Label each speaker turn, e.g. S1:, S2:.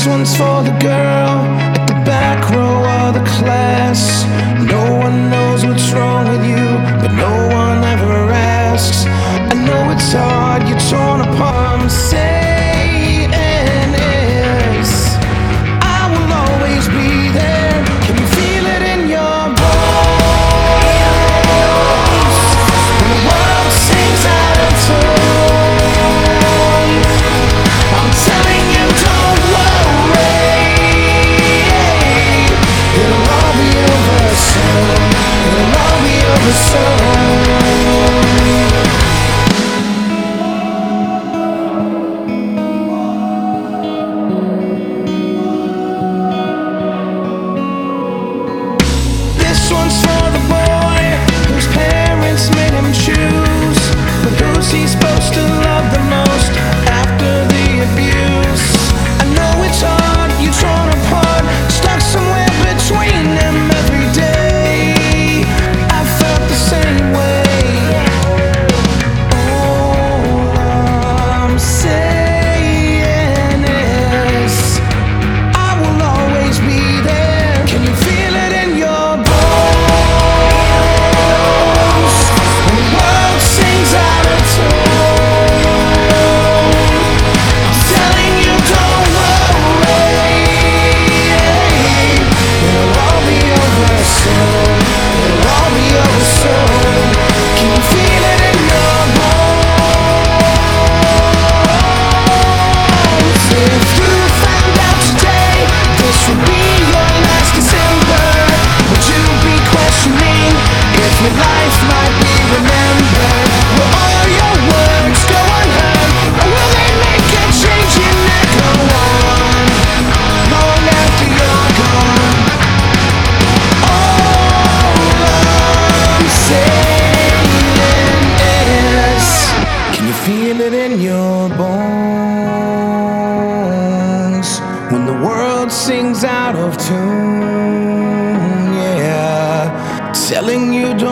S1: This one's for the girl at the back row of the class. No one knows what's wrong with you, but no one ever asks. I know it's hard, you're torn apart. I'm saying is, I will always be there. Can you feel it in your bones? When the world sings out of tune, I'm telling you, don't worry. It'll all be over soon. It'll all be over soon. This one's for the boy whose parents made him choose, but who's he supposed to love the most after the abuse? I know it's hard, you're torn apart, stuck somewhere between them every day. I felt the same way. All I'm saying is, I will always be there. Can you feel it in your bones? When the world sings out of tune, I'm telling you, don't worry. It'll all be over soon. It'll all be over soon. Can you feel it in your bones? If you found out today this would be your last December, would you be questioning if your life might be remembered? Will all your words go unheard, or will they make a change in that go on long after you're gone? All I'm saying is, can you feel it in your bones when the world sings out of tune? Yeah, telling you don't